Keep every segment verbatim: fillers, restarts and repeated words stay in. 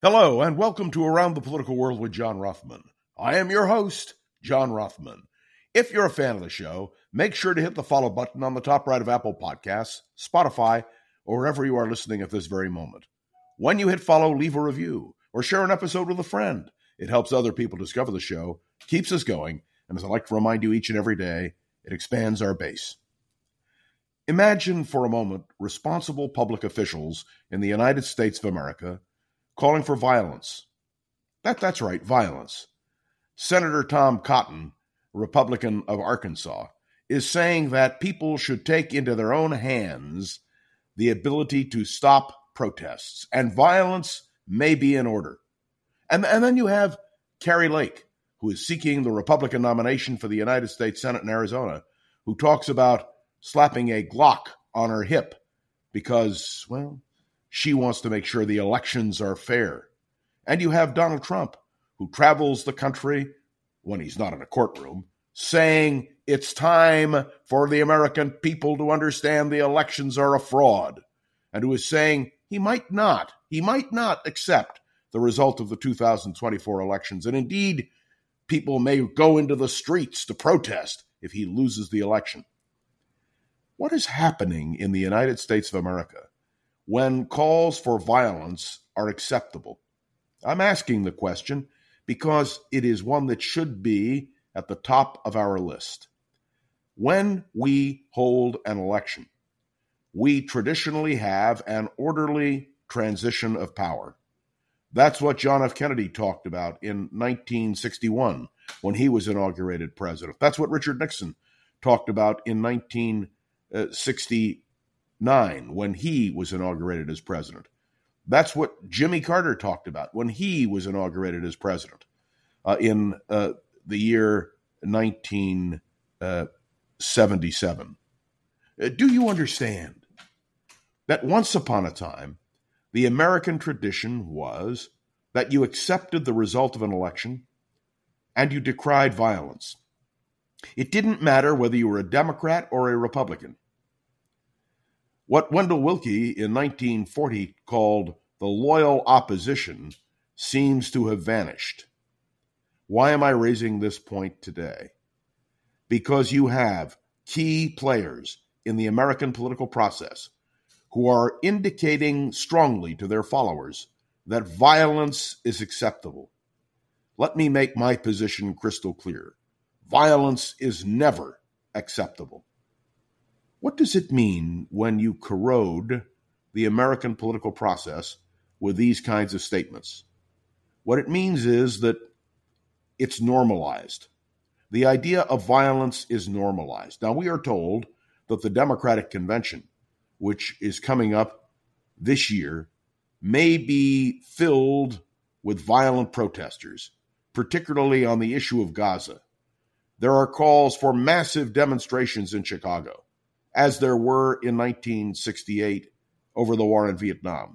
Hello, and welcome to Around the Political World with John Rothman. I am your host, John Rothman. If you're a fan of the show, make sure to hit the follow button on the top right of Apple Podcasts, Spotify, or wherever you are listening at this very moment. When you hit follow, leave a review or share an episode with a friend. It helps other people discover the show, keeps us going, and as I like to remind you each and every day, it expands our base. Imagine for a moment responsible public officials in the United States of America calling for violence. That, that's right, violence. Senator Tom Cotton, Republican of Arkansas, is saying that people should take into their own hands the ability to stop protests, and violence may be in order. And, and then you have Kari Lake, who is seeking the Republican nomination for the United States Senate in Arizona, who talks about slapping a Glock on her hip because, well, she wants to make sure the elections are fair. And you have Donald Trump, who travels the country, when he's not in a courtroom, saying it's time for the American people to understand the elections are a fraud, and who is saying he might not, he might not accept the result of the two thousand twenty-four elections. And indeed, people may go into the streets to protest if he loses the election. What is happening in the United States of America when calls for violence are acceptable? I'm asking the question because it is one that should be at the top of our list. When we hold an election, we traditionally have an orderly transition of power. That's what John F. Kennedy talked about in nineteen sixty-one when he was inaugurated president. That's what Richard Nixon talked about in nineteen sixty-nine when he was inaugurated as president. That's what Jimmy Carter talked about when he was inaugurated as president uh, in uh, the year nineteen seventy-seven. Uh, do you understand that once upon a time, the American tradition was that you accepted the result of an election and you decried violence? It didn't matter whether you were a Democrat or a Republican. What Wendell Willkie in nineteen forty called the loyal opposition seems to have vanished. Why am I raising this point today? Because you have key players in the American political process who are indicating strongly to their followers that violence is acceptable. Let me make my position crystal clear. Violence is never acceptable. What does it mean when you corrode the American political process with these kinds of statements? What it means is that it's normalized. The idea of violence is normalized. Now, we are told that the Democratic Convention, which is coming up this year, may be filled with violent protesters, particularly on the issue of Gaza. There are calls for massive demonstrations in Chicago, as there were in nineteen sixty-eight over the war in Vietnam.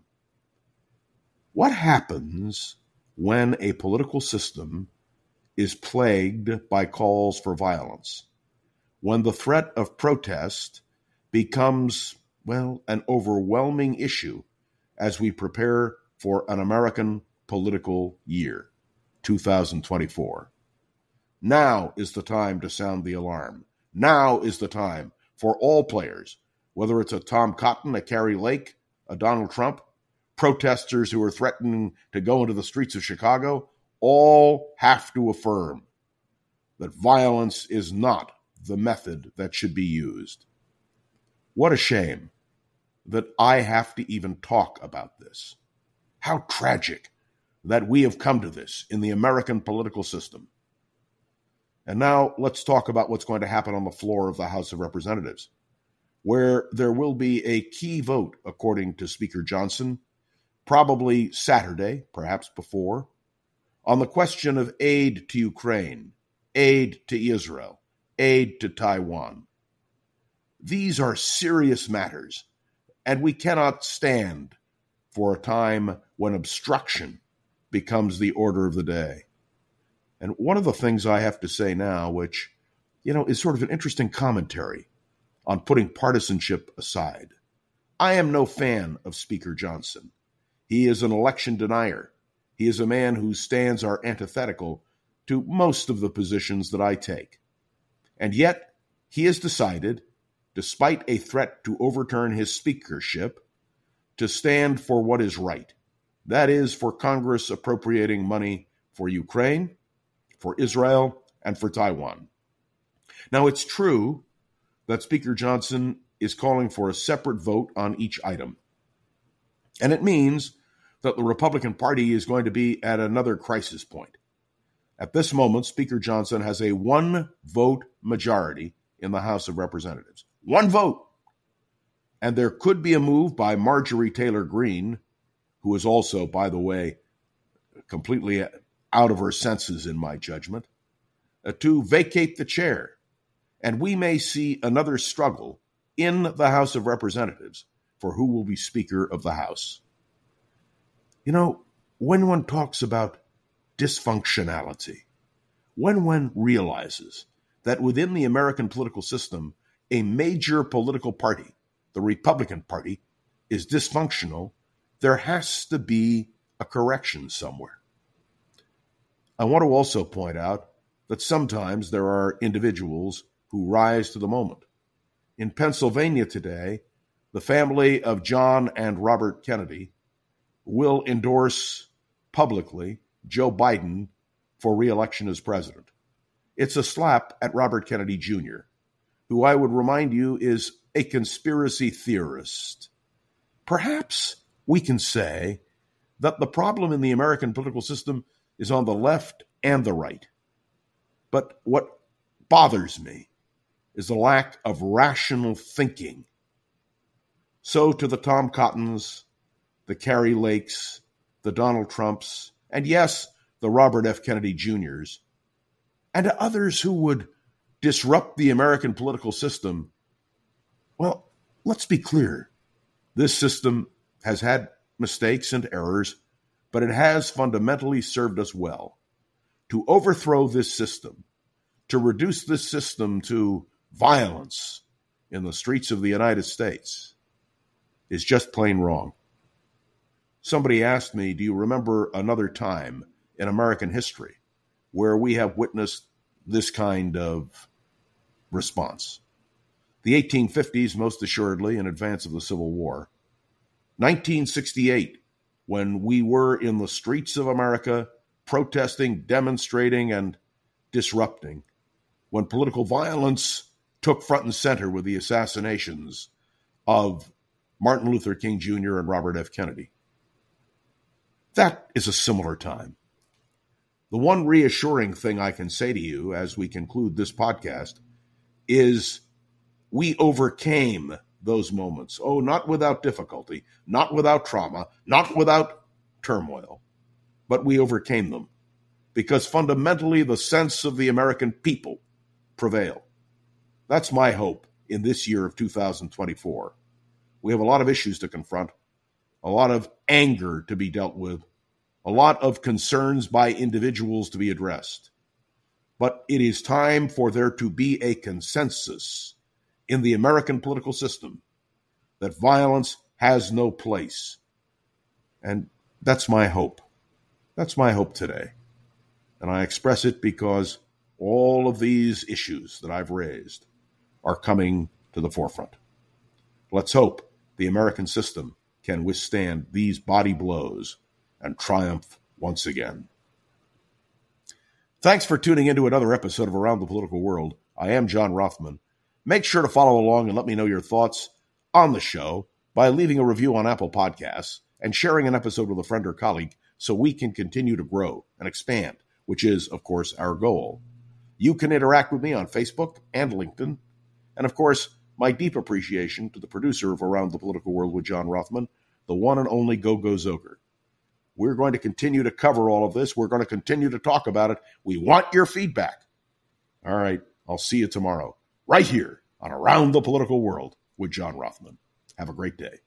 What happens when a political system is plagued by calls for violence? When the threat of protest becomes, well, an overwhelming issue as we prepare for an American political year, two thousand twenty-four. Now is the time to sound the alarm. Now is the time for all players, whether it's a Tom Cotton, a Kari Lake, a Donald Trump, protesters who are threatening to go into the streets of Chicago, all have to affirm that violence is not the method that should be used. What a shame that I have to even talk about this. How tragic that we have come to this in the American political system. And now let's talk about what's going to happen on the floor of the House of Representatives, where there will be a key vote, according to Speaker Johnson, probably Saturday, perhaps before, on the question of aid to Ukraine, aid to Israel, aid to Taiwan. These are serious matters, and we cannot stand for a time when obstruction becomes the order of the day. And one of the things I have to say now, which, you know, is sort of an interesting commentary on putting partisanship aside. I am no fan of Speaker Johnson. He is an election denier. He is a man whose stands are antithetical to most of the positions that I take. And yet, he has decided, despite a threat to overturn his speakership, to stand for what is right. That is, for Congress appropriating money for Ukraine, for Israel, and for Taiwan. Now, it's true that Speaker Johnson is calling for a separate vote on each item. And it means that the Republican Party is going to be at another crisis point. At this moment, Speaker Johnson has a one-vote majority in the House of Representatives. One vote. And there could be a move by Marjorie Taylor Greene, who is also, by the way, completely out of her senses in my judgment, uh, to vacate the chair. And we may see another struggle in the House of Representatives for who will be Speaker of the House. You know, when one talks about dysfunctionality, when one realizes that within the American political system, a major political party, the Republican Party, is dysfunctional, there has to be a correction somewhere. I want to also point out that sometimes there are individuals who rise to the moment. In Pennsylvania today, the family of John and Robert Kennedy will endorse publicly Joe Biden for re-election as president. It's a slap at Robert Kennedy Junior, who I would remind you is a conspiracy theorist. Perhaps we can say that the problem in the American political system is on the left and the right. But what bothers me is the lack of rational thinking. So to the Tom Cottons, the Carrie Lakes, the Donald Trumps, and yes, the Robert F. Kennedy Juniors, and to others who would disrupt the American political system, well, let's be clear. This system has had mistakes and errors, but it has fundamentally served us well. To overthrow this system, to reduce this system to violence in the streets of the United States, is just plain wrong. Somebody asked me, do you remember another time in American history where we have witnessed this kind of response? The eighteen fifties, most assuredly, in advance of the Civil War. nineteen sixty-eight, when we were in the streets of America protesting, demonstrating, and disrupting, when political violence took front and center with the assassinations of Martin Luther King Junior and Robert F. Kennedy. That is a similar time. The one reassuring thing I can say to you as we conclude this podcast is we overcame those moments. Oh, not without difficulty, not without trauma, not without turmoil, but we overcame them because fundamentally the sense of the American people prevailed. That's my hope in this year of two thousand twenty-four. We have a lot of issues to confront, a lot of anger to be dealt with, a lot of concerns by individuals to be addressed. But it is time for there to be a consensus in the American political system that violence has no place. And that's my hope. That's my hope today. And I express it because all of these issues that I've raised are coming to the forefront. Let's hope the American system can withstand these body blows and triumph once again. Thanks for tuning into another episode of Around the Political World. I am John Rothman. Make sure to follow along and let me know your thoughts on the show by leaving a review on Apple Podcasts and sharing an episode with a friend or colleague so we can continue to grow and expand, which is, of course, our goal. You can interact with me on Facebook and LinkedIn. And, of course, my deep appreciation to the producer of Around the Political World with John Rothman, the one and only Go-Go Zoker. We're going to continue to cover all of this. We're going to continue to talk about it. We want your feedback. All right, I'll see you tomorrow, right here on Around the Political World with John Rothman. Have a great day.